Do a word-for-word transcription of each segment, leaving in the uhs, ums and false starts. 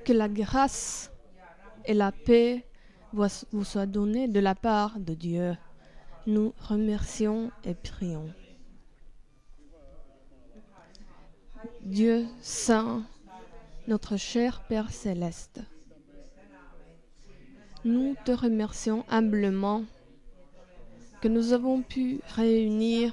Que la grâce et la paix vous soient données de la part de Dieu. Nous remercions et prions. Dieu saint, notre cher Père céleste, nous te remercions humblement que nous avons pu réunir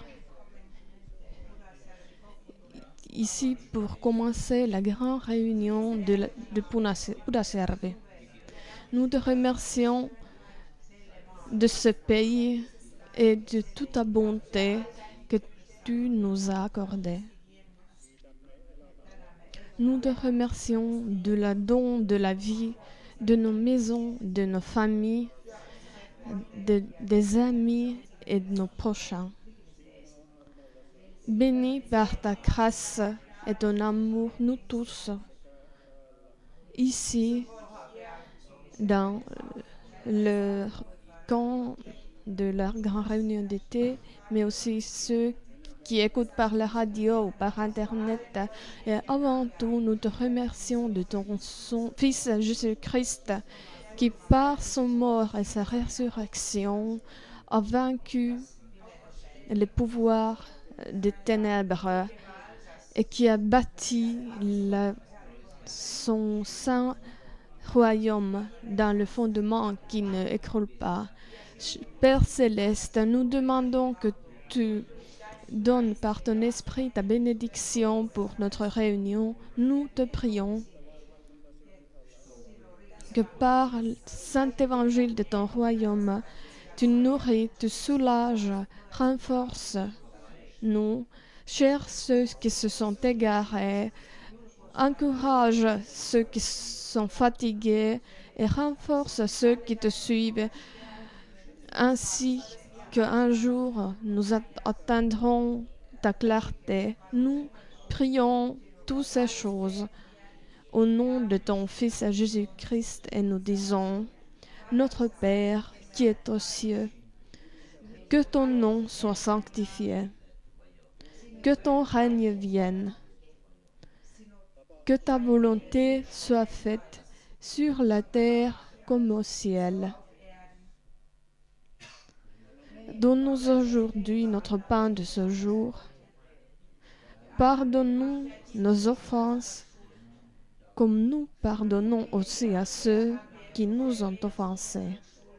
ici pour commencer la grande réunion de, la, de Pudasjärvi. Nous te remercions de ce pays et de toute ta bonté que tu nous as accordée. Nous te remercions de la don de la vie, de nos maisons, de nos familles, de, des amis et de nos prochains. Bénis par ta grâce et ton amour, nous tous, ici, dans le camp de la grande réunion d'été, mais aussi ceux qui écoutent par la radio ou par Internet. Et avant tout, nous te remercions de ton son, Fils Jésus-Christ, qui par son mort et sa résurrection a vaincu les pouvoirs des ténèbres et qui a bâti la, son saint royaume dans le fondement qui ne écroule pas. Père céleste, nous demandons que tu donnes par ton esprit ta bénédiction pour notre réunion. Nous te prions que par le saint évangile de ton royaume, tu nourris, tu soulages, renforces nous, cherche ceux qui se sont égarés, encourage ceux qui sont fatigués et renforce ceux qui te suivent, ainsi qu'un jour nous atteindrons ta clarté. Nous prions toutes ces choses au nom de ton Fils Jésus-Christ et nous disons: Notre Père qui est aux cieux, que ton nom soit sanctifié. Que ton règne vienne, que ta volonté soit faite sur la terre comme au ciel. Donne-nous aujourd'hui notre pain de ce jour. Pardonne-nous nos offenses, comme nous pardonnons aussi à ceux qui nous ont offensés.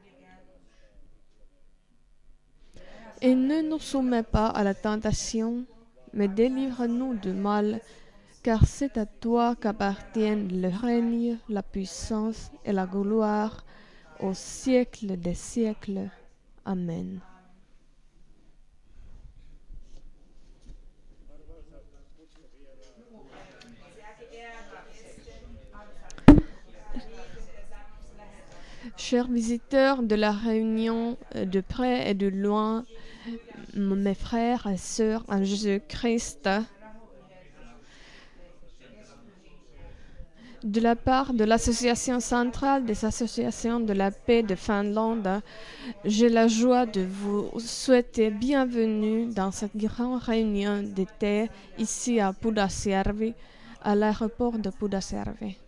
Et ne nous soumets pas à la tentation, mais délivre-nous du mal, car c'est à toi qu'appartiennent le règne, la puissance et la gloire au siècle des siècles. Amen. Chers visiteurs de la réunion de près et de loin, mes frères et sœurs en Jésus-Christ, de la part de l'Association centrale des associations de la paix de Finlande, j'ai la joie de vous souhaiter bienvenue dans cette grande réunion d'été ici à Pudasjärvi, à l'aéroport de Pudasjärvi.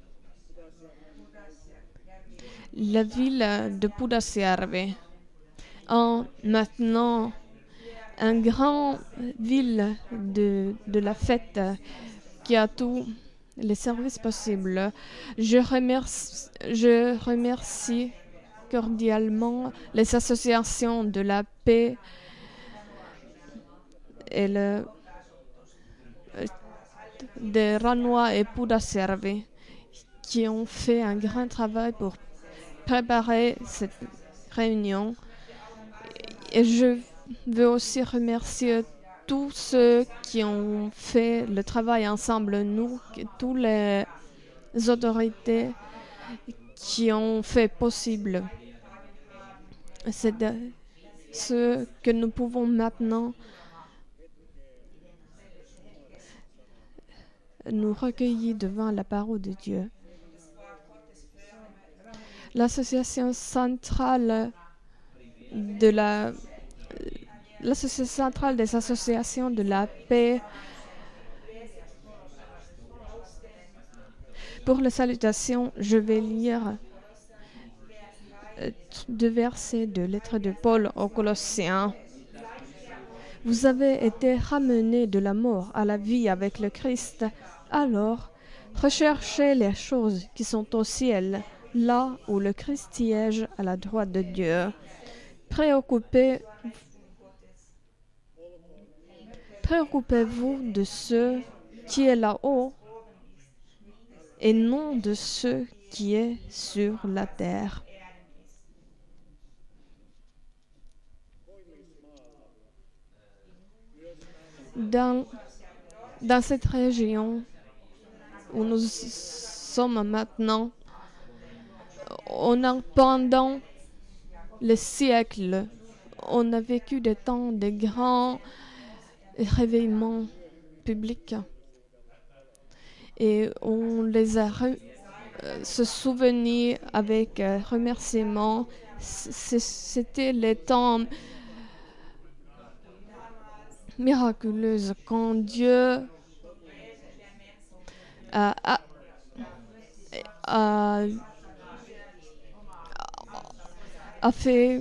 La ville de Pudasjärvi est maintenant une grande ville de, de la fête qui a tous les services possibles. Je remercie, je remercie cordialement les associations de la paix et le, de Ranua et Pudasjärvi qui ont fait un grand travail pour préparer cette réunion. Et je veux aussi remercier tous ceux qui ont fait le travail ensemble, nous, toutes les autorités qui ont fait possible. C'est ce que nous pouvons maintenant nous recueillir devant la parole de Dieu. L'association centrale de la l'association centrale des associations de la paix pour la salutation, je vais lire deux versets de lettre de Paul aux Colossiens. Vous avez été ramenés de la mort à la vie avec le Christ. Alors, recherchez les choses qui sont au ciel, là où le Christ siège à la droite de Dieu. Préoccupez, préoccupez-vous de ce qui est là-haut et non de ce qui est sur la terre. Dans, dans cette région où nous sommes maintenant, on a, pendant les siècles, on a vécu des temps de grands réveillements publics et on les a re, euh, se souvenir avec euh, remerciement. C'était les temps miraculeux quand Dieu a, a, a, a fait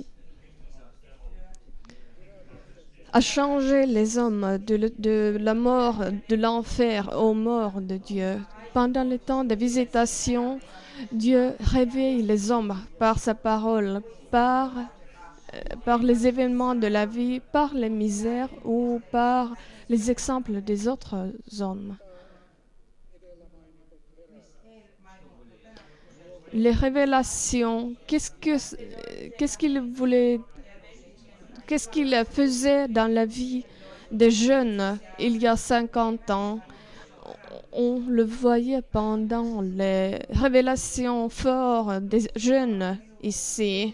a changé les hommes de, le, de la mort, de l'enfer aux morts de Dieu. Pendant le temps de visitation, Dieu réveille les hommes par sa parole, par, euh, par les événements de la vie, par les misères ou par les exemples des autres hommes. Les révélations, qu'est-ce que, qu'est-ce qu'il voulait, qu'est-ce qu'il faisait dans la vie des jeunes il y a cinquante ans? On le voyait pendant les révélations fortes des jeunes ici.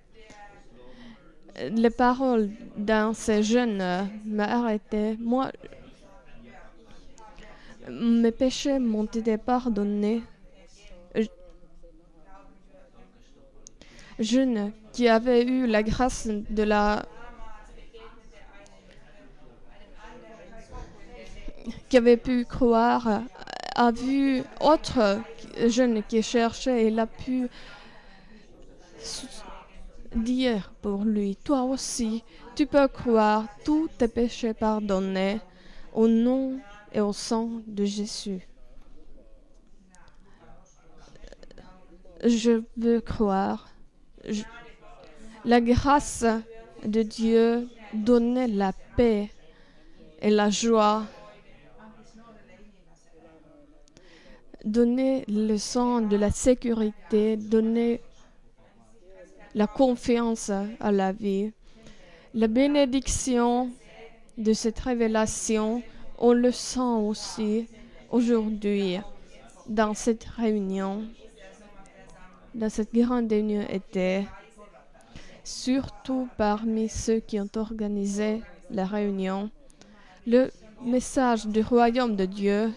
Les paroles dans ces jeunes m'arrêtaient. Moi, mes péchés m'ont été pardonnés. Jeune qui avait eu la grâce de la qui avait pu croire, a vu autre jeune qui cherchait et il a pu dire pour lui, toi aussi, tu peux croire, tous tes péchés pardonnés au nom et au sang de Jésus. Je veux croire. Je, la grâce de Dieu donnait la paix et la joie. Donner le sens de la sécurité, donner la confiance à la vie. La bénédiction de cette révélation, on le sent aussi aujourd'hui dans cette réunion, dans cette grande réunion était, surtout parmi ceux qui ont organisé la réunion, le message du royaume de Dieu.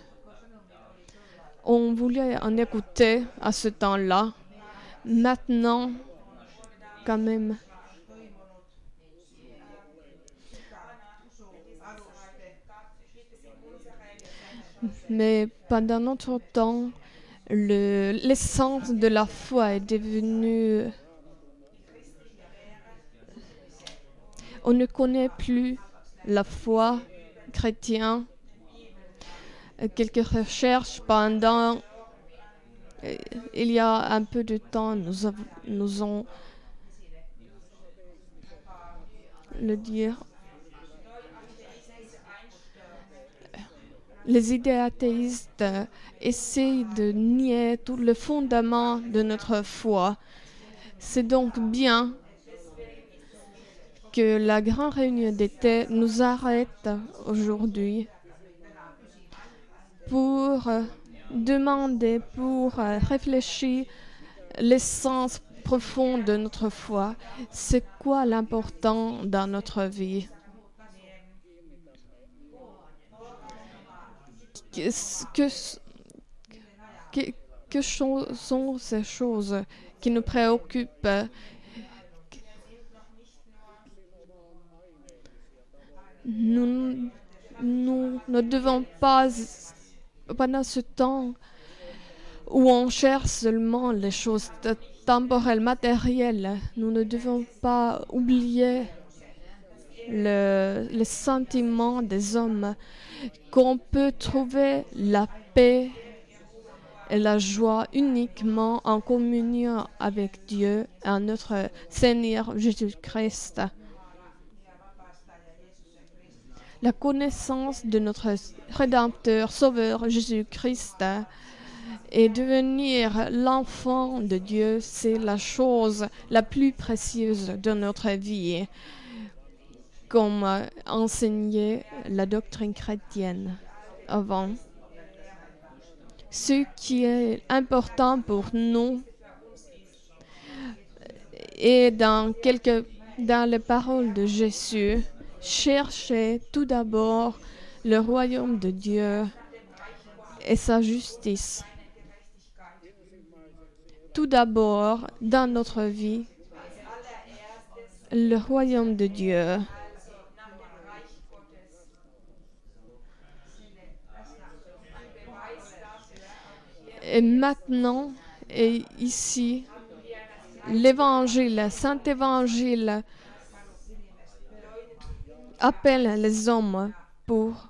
On voulait en écouter à ce temps-là. Maintenant, quand même, mais pendant notre temps, le, l'essence de la foi est devenue... On ne connaît plus la foi chrétienne. Quelques recherches pendant euh, il y a un peu de temps nous, av- nous ont le dire les idées athéistes euh, essayent de nier tout le fondement de notre foi. C'est donc bien que la grande réunion d'été nous arrête aujourd'hui pour euh, demander, pour euh, réfléchir l'essence profonde de notre foi. C'est quoi l'important dans notre vie? Qu'est-ce que, que, que cho- sont ces choses qui nous préoccupent? Nous, nous ne devons pas, pendant ce temps, où on cherche seulement les choses temporelles, matérielles. Nous ne devons pas oublier le, le sentiment des hommes, qu'on peut trouver la paix et la joie uniquement en communion avec Dieu et notre Seigneur Jésus-Christ. La connaissance de notre Rédempteur, Sauveur Jésus-Christ et devenir l'enfant de Dieu, c'est la chose la plus précieuse de notre vie, comme enseignait la doctrine chrétienne avant. Ce qui est important pour nous est dans, quelques, dans les paroles de Jésus, cherchez tout d'abord le royaume de Dieu et sa justice. Tout d'abord, dans notre vie, le royaume de Dieu. Et maintenant, et ici, l'Évangile, Saint-Évangile, appelle les hommes pour,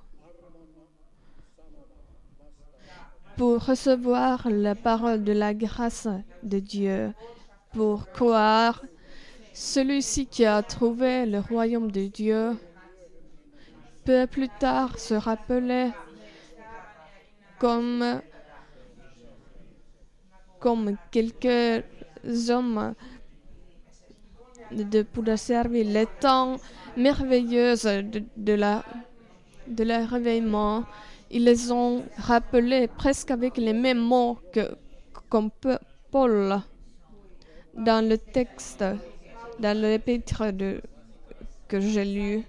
pour recevoir la parole de la grâce de Dieu, pour croire. Celui-ci qui a trouvé le royaume de Dieu peut plus tard se rappeler comme, comme quelques hommes de, pour servir les temps merveilleux de, de, la, de leur réveillement. Ils les ont rappelés presque avec les mêmes mots que comme Paul dans le texte, dans l'épître de, que j'ai lu.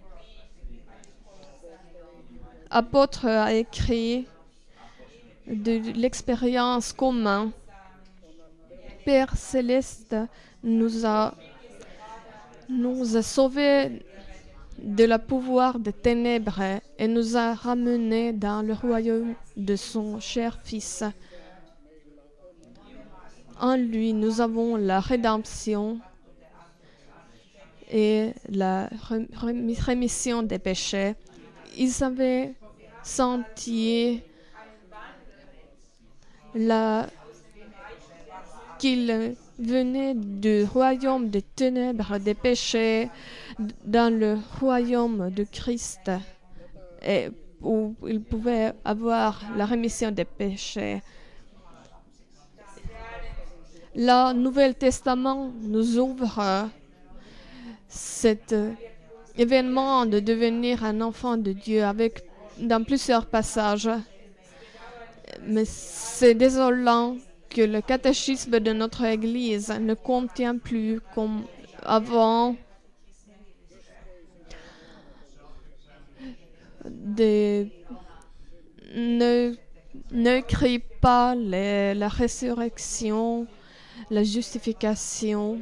Apôtre a écrit de l'expérience commune. Père céleste nous a, nous a sauvés de la pouvoir des ténèbres et nous a ramenés dans le royaume de son cher Fils. En lui, nous avons la rédemption et la rémission des péchés. Ils avaient senti la, qu'ils venaient du royaume des ténèbres, des péchés, dans le royaume de Christ, et où ils pouvaient avoir la rémission des péchés. Le Nouveau Testament nous ouvre cet événement de devenir un enfant de Dieu avec, dans plusieurs passages. Mais c'est désolant que le catéchisme de notre Église ne contient plus comme avant de, ne, n'écrit pas les, la résurrection, la justification.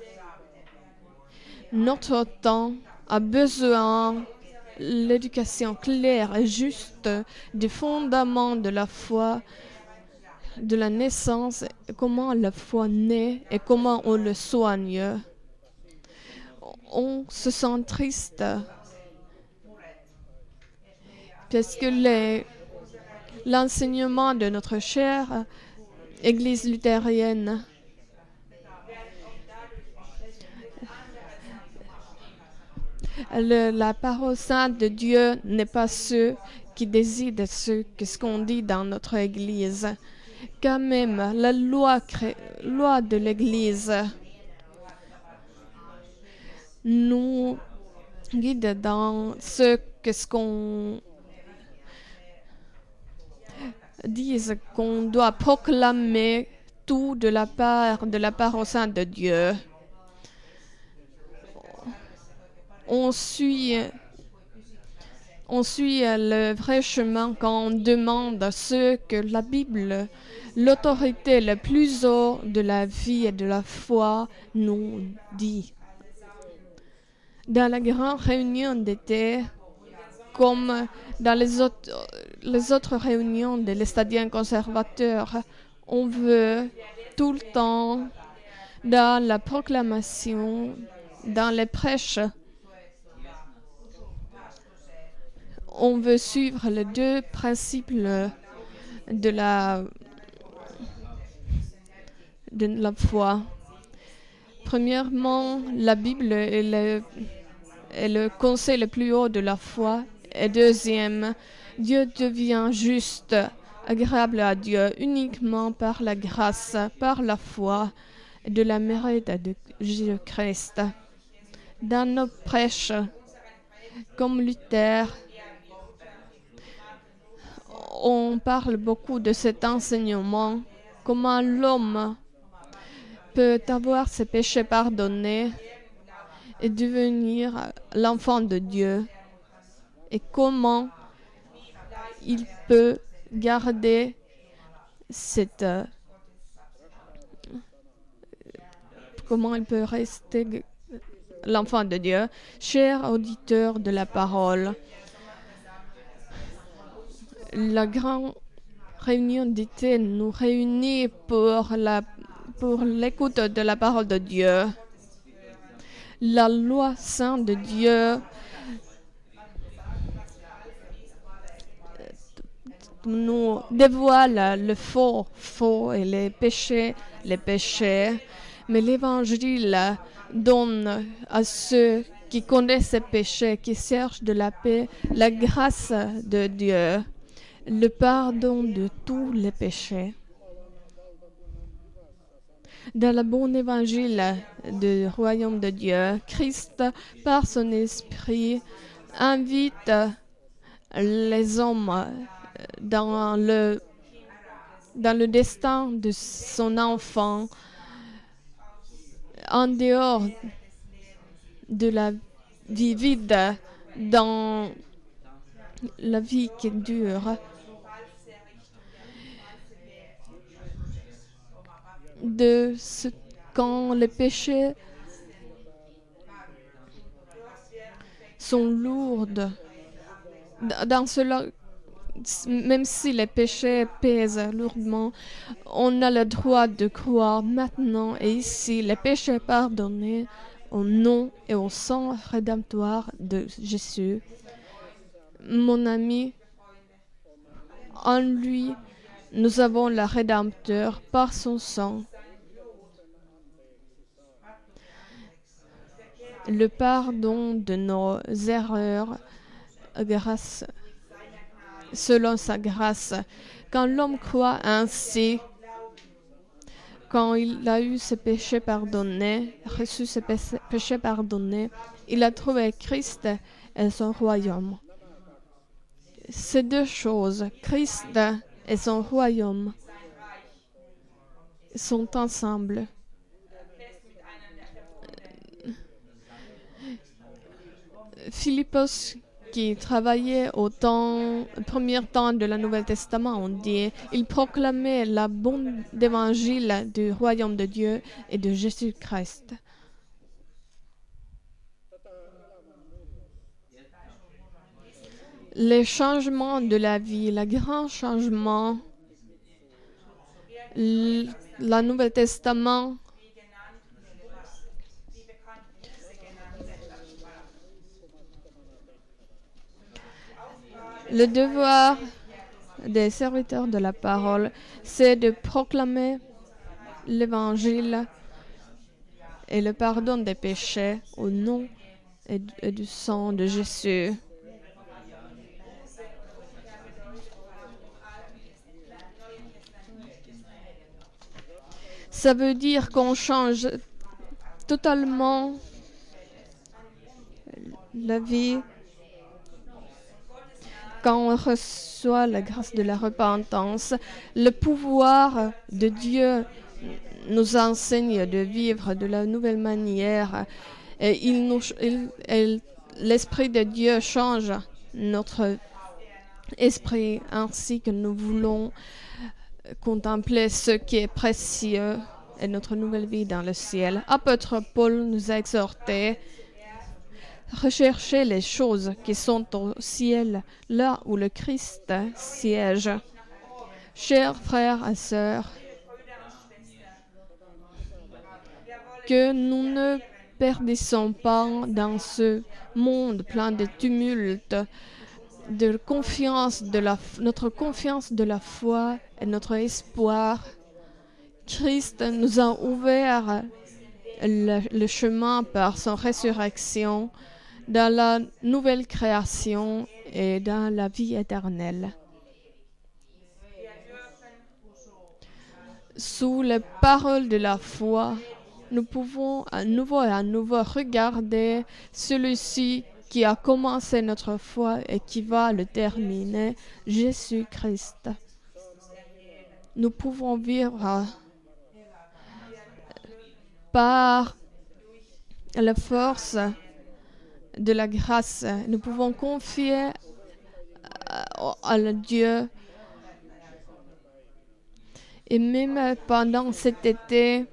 Notre temps a besoin de l'éducation claire et juste des fondements de la foi, de la naissance, comment la foi naît et comment on le soigne. On se sent triste parce que les, l'enseignement de notre chère Église luthérienne Le, la parole sainte de Dieu n'est pas ce qui décide ce, ce qu'on dit dans notre Église. Quand même, la loi, loi de l'Église nous guide dans ce que ce qu'on dit, qu'on doit proclamer tout de la part de la parole sainte de Dieu. On suit, on suit le vrai chemin quand on demande ce que la Bible, l'autorité la plus haute de la vie et de la foi, nous dit. Dans la grande réunion d'été, comme dans les autres, les autres réunions de l'estadien conservateur, On veut tout le temps, dans la proclamation, dans les prêches, on veut suivre les deux principes de la, de la foi. Premièrement, la Bible est le, est le conseil le plus haut de la foi. Et deuxième, Dieu devient juste, agréable à Dieu uniquement par la grâce, par la foi et de la mérite de Jésus-Christ. Dans nos prêches, comme Luther, on parle beaucoup de cet enseignement, comment l'homme peut avoir ses péchés pardonnés et devenir l'enfant de Dieu, et comment il peut garder cette... comment il peut rester l'enfant de Dieu. Chers auditeurs de la parole, la grande réunion d'été nous réunit pour la pour l'écoute de la parole de Dieu. La loi sainte de Dieu nous dévoile le faux, faux et les péchés, les péchés. Mais l'Évangile donne à ceux qui connaissent ces péchés, qui cherchent de la paix, la grâce de Dieu, le pardon de tous les péchés. Dans le bon évangile du royaume de Dieu, Christ, par son esprit, invite les hommes dans le, dans le destin de son enfant, en dehors de la vie vide, dans la vie qui dure. De ce, quand les péchés sont lourds, dans cela, même si les péchés pèsent lourdement, on a le droit de croire maintenant et ici les péchés pardonnés au nom et au sang rédemptoire de Jésus. Mon ami, en lui, nous avons le Rédempteur par son sang. Le pardon de nos erreurs grâce, selon sa grâce. Quand l'homme croit ainsi, quand il a eu ses péchés pardonnés, reçu ses péchés pardonnés, il a trouvé Christ et son royaume. Ces deux choses, Christ et son royaume, sont ensemble. Philippos, qui travaillait au temps, premier temps de la Nouveau Testament, on dit, il proclamait la bonne évangile du royaume de Dieu et de Jésus-Christ. Les changements de la vie, le grand changement, le Nouveau Testament, le devoir des serviteurs de la parole, c'est de proclamer l'évangile et le pardon des péchés au nom et du sang de Jésus. Ça veut dire qu'on change totalement la vie quand on reçoit la grâce de la repentance. Le pouvoir de Dieu nous enseigne de vivre de la nouvelle manière. Et il nous, il, il, l'Esprit de Dieu change notre esprit ainsi que nous voulons contempler ce qui est précieux et notre nouvelle vie dans le ciel. Apôtre Paul nous a exhorté: recherchez les choses qui sont au ciel, là où le Christ siège. Chers frères et sœurs, que nous ne perdissons pas dans ce monde plein de tumulte, de confiance, de la, notre confiance de la foi et notre espoir. Christ nous a ouvert le, le chemin par son résurrection dans la nouvelle création et dans la vie éternelle. Sous les paroles de la foi, nous pouvons à nouveau et à nouveau regarder celui-ci qui a commencé notre foi et qui va le terminer, Jésus-Christ. Nous pouvons vivre par la force de la grâce. Nous pouvons confier à, à Dieu. Et même pendant cet été,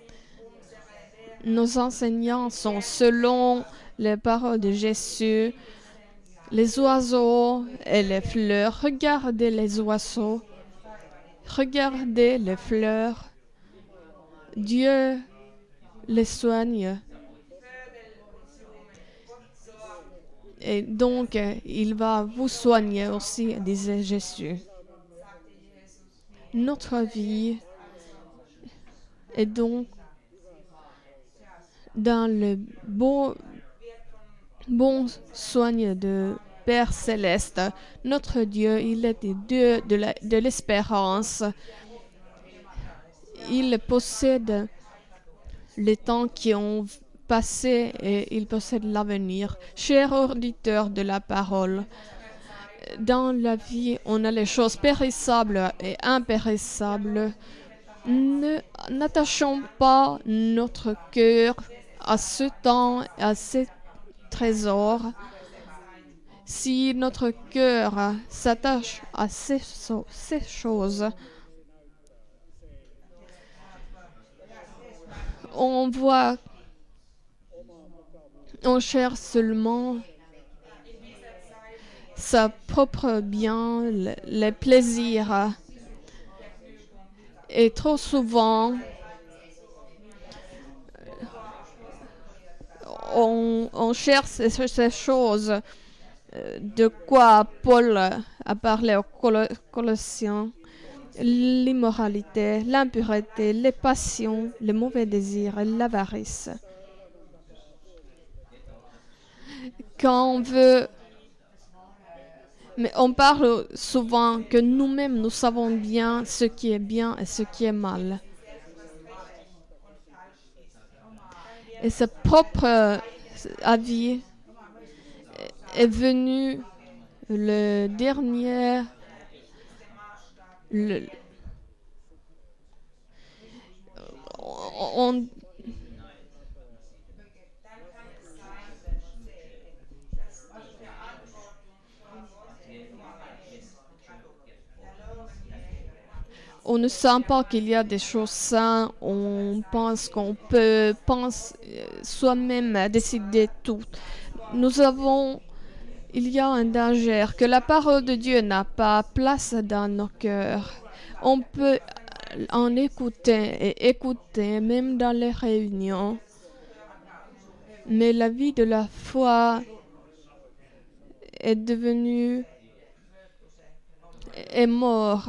nos enseignants sont selon les paroles de Jésus. Les oiseaux et les fleurs. Regardez les oiseaux. Regardez les fleurs. Dieu les soigne. Et donc, il va vous soigner aussi, disait Jésus. Notre vie est donc dans le bon, bon soin de Père Céleste. Notre Dieu, il est le Dieu de, la, de l'espérance. Il possède les temps qui ont passé et il possède l'avenir. Chers auditeurs de la parole, dans la vie, on a les choses périssables et impérissables. Ne, n'attachons pas notre cœur à ce temps, à ces trésors. Si notre cœur s'attache à ces, ces choses, on voit, on cherche seulement sa propre bien, les plaisirs. Et trop souvent, on, on cherche ces, ces choses. De quoi Paul a parlé aux Colossiens: l'immoralité, l'impureté, les passions, les mauvais désirs et l'avarice. Quand on veut, mais on parle souvent que nous-mêmes, nous savons bien ce qui est bien et ce qui est mal. Et ce propre avis est venu le dernier, le, on, on ne sent pas qu'il y a des choses saines, on pense qu'on peut pense, soi-même décider tout. Nous avons, il y a un danger que la parole de Dieu n'a pas place dans nos cœurs. On peut en écouter et écouter, même dans les réunions. Mais la vie de la foi est devenue, est morte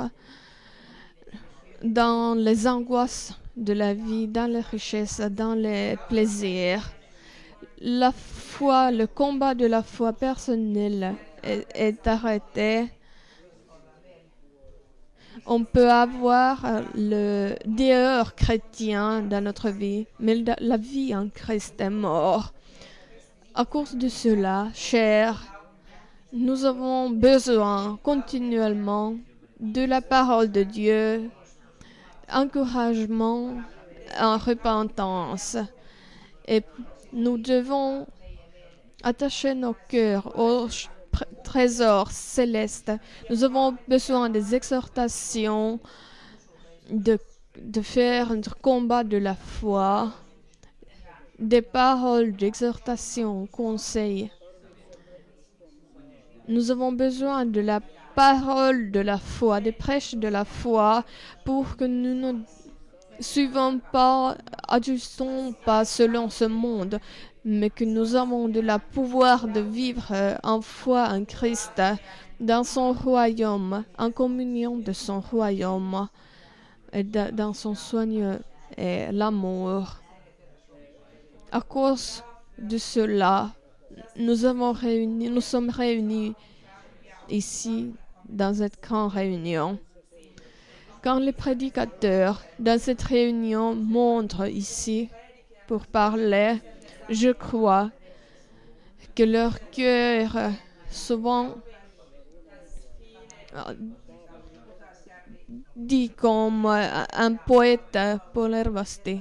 dans les angoisses de la vie, dans les richesses, dans les plaisirs. La foi, le combat de la foi personnelle est, est arrêté. On peut avoir le dehors chrétien dans notre vie, mais la vie en Christ est morte. À cause de cela, chers, nous avons besoin continuellement de la parole de Dieu, encouragement en repentance. Et nous devons attacher nos cœurs aux trésors célestes. Nous avons besoin des exhortations, de, de faire un combat de la foi, des paroles d'exhortation, conseils. Nous avons besoin de la parole de la foi, des prêches de la foi, pour que nous ne suivons pas, agissons pas selon ce monde, mais que nous avons de la pouvoir de vivre en foi en Christ, dans son royaume, en communion de son royaume, et dans son soin et l'amour. À cause de cela, nous avons réuni, nous sommes réunis ici dans cette grande réunion. Quand les prédicateurs dans cette réunion montrent ici pour parler, je crois que leur cœur souvent dit comme un poète Paul Hervasti.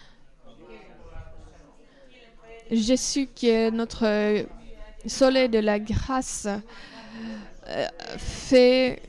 Je suis que notre soleil de la grâce euh, fait,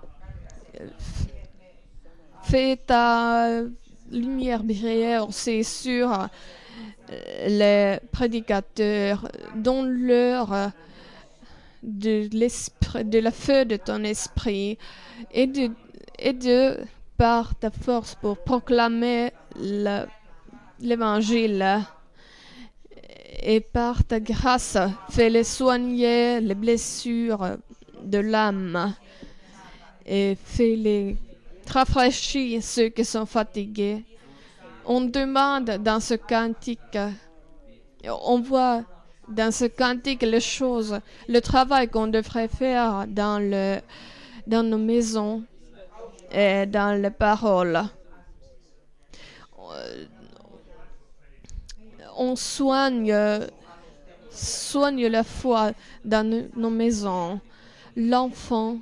fait ta lumière briller aussi sur les prédicateurs, donne-leur de l'esprit, de la feu de ton esprit et de, et de par ta force pour proclamer le, l'évangile. Et par ta grâce, fais-les soigner les blessures de l'âme et fais-les rafraîchir ceux qui sont fatigués. On demande dans ce cantique, on voit dans ce cantique les choses, le travail qu'on devrait faire dans, le, dans nos maisons et dans les paroles. On soigne, soigne la foi dans nos maisons. L'enfant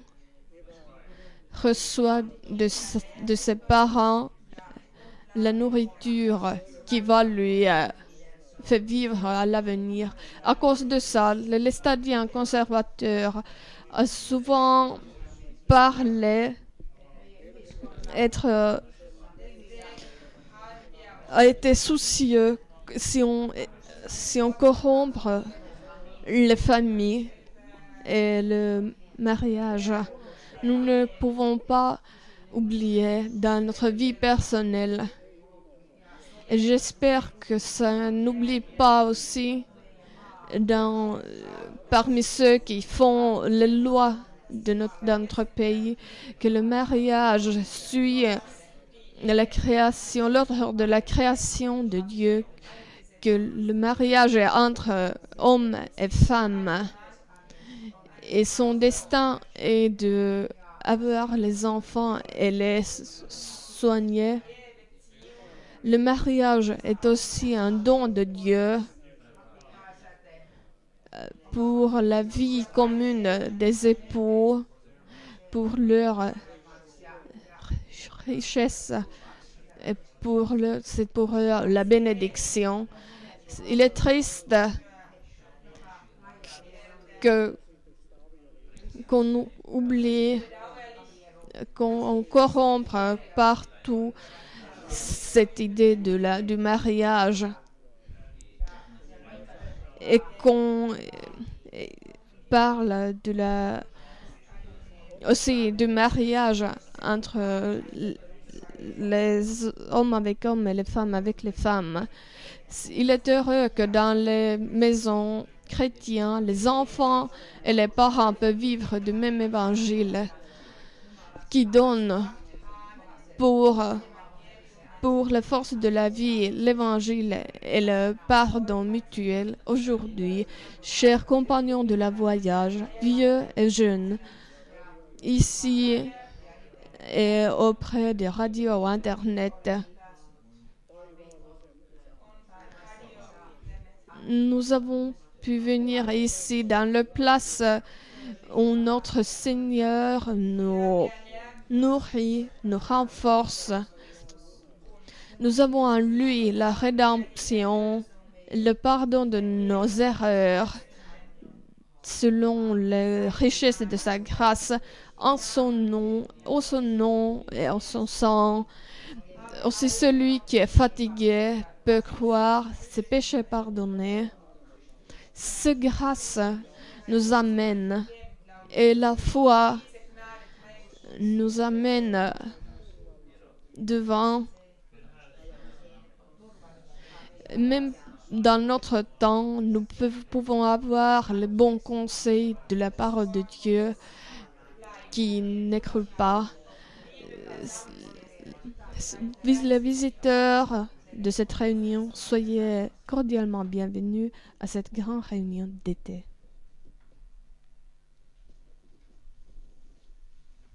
reçoit de, de ses parents la nourriture qui va lui euh, faire vivre à l'avenir. À cause de ça, les lestadiens conservateurs a souvent parlé, être, euh, a été soucieux si on, si on corrompt les familles et le mariage. Nous ne pouvons pas oublier dans notre vie personnelle. Et j'espère que ça n'oublie pas aussi dans, parmi ceux qui font les lois de notre, dans notre pays, que le mariage suit la création, l'ordre de la création de Dieu, que le mariage est entre hommes et femmes. Et son destin est de avoir les enfants et les soigner. Le mariage est aussi un don de Dieu pour la vie commune des époux, pour leur richesse et pour, le, c'est pour la bénédiction. Il est triste que qu'on oublie, qu'on corrompe partout cette idée de la, du mariage et qu'on parle de la, aussi du mariage entre les hommes avec hommes et les femmes avec les femmes. Il est heureux que dans les maisons chrétiennes, les enfants et les parents peuvent vivre du même évangile qui donne pour, pour la force de la vie, l'évangile et le pardon mutuel. Aujourd'hui, chers compagnons de la voyage, vieux et jeunes, ici et auprès des radios ou Internet, nous avons pu venir ici dans la place où notre Seigneur nous nourrit, nous renforce. Nous avons en lui la rédemption, le pardon de nos erreurs, selon les richesses de sa grâce, en son nom, en son nom et en son sang. Aussi celui qui est fatigué peut croire ses péchés pardonnés. Cette grâce nous amène et la foi nous amène devant Même dans notre temps, nous pouvons avoir les bons conseils de la parole de Dieu qui n'écroule pas. Les visiteurs de cette réunion, soyez cordialement bienvenus à cette grande réunion d'été.